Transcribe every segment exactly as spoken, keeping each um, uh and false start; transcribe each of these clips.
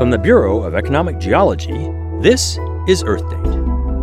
From the Bureau of Economic Geology, this is Earth Date.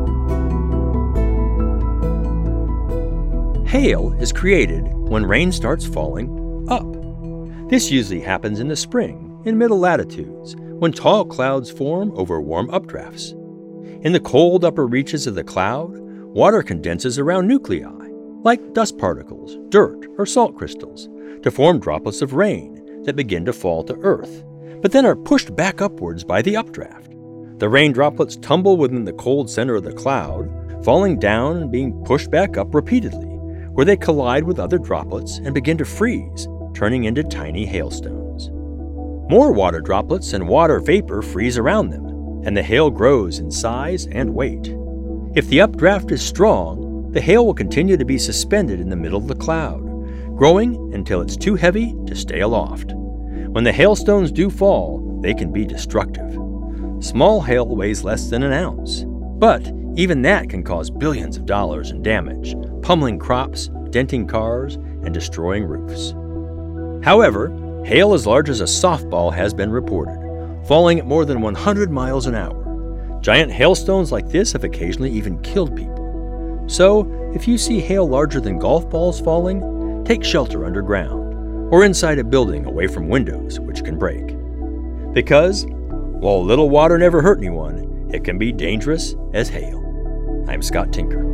Hail is created when rain starts falling up. This usually happens in the spring, in middle latitudes, when tall clouds form over warm updrafts. In the cold upper reaches of the cloud, water condenses around nuclei, like dust particles, dirt, or salt crystals, to form droplets of rain that begin to fall to Earth, but then are pushed back upwards by the updraft. The rain droplets tumble within the cold center of the cloud, falling down and being pushed back up repeatedly, where they collide with other droplets and begin to freeze, turning into tiny hailstones. More water droplets and water vapor freeze around them, and the hail grows in size and weight. If the updraft is strong, the hail will continue to be suspended in the middle of the cloud, growing until it's too heavy to stay aloft. When the hailstones do fall, they can be destructive. Small hail weighs less than an ounce, but even that can cause billions of dollars in damage, pummeling crops, denting cars, and destroying roofs. However, hail as large as a softball has been reported, falling at more than one hundred miles an hour. Giant hailstones like this have occasionally even killed people. So, if you see hail larger than golf balls falling, take shelter underground, or inside a building away from windows which can break. Because, while little water never hurt anyone, it can be dangerous as hail. I'm Scott Tinker.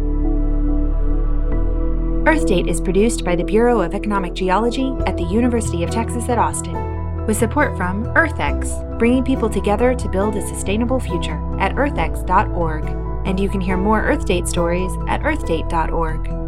Earth Date is produced by the Bureau of Economic Geology at the University of Texas at Austin, with support from EarthX, bringing people together to build a sustainable future at earth x dot org. And you can hear more Earth Date stories at earth date dot org.